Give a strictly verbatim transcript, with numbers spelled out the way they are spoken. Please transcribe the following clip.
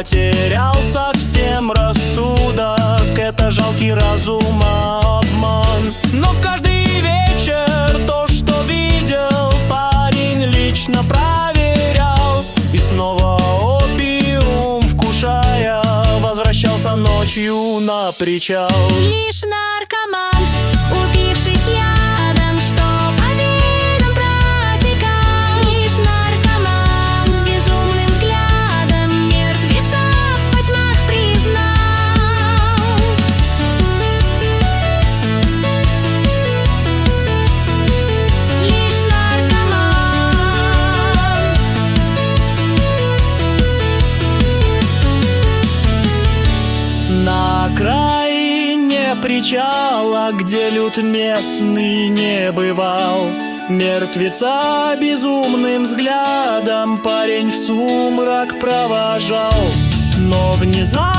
потерял совсем рассудок. Это жалкий разум, обман. Но каждый вечер то, что видел, парень лично проверял. И снова опиум вкушая, возвращался ночью на причал. Лишь наркоман, упившись ядом, что по венам протекал. Лишь наркоман с безумным взглядом мертвеца в потьмах признал. Лишь наркоман. На окраине причала, где люд местный не бывал, мертвеца безумным взглядом парень в сумрак провожал. Но внезапно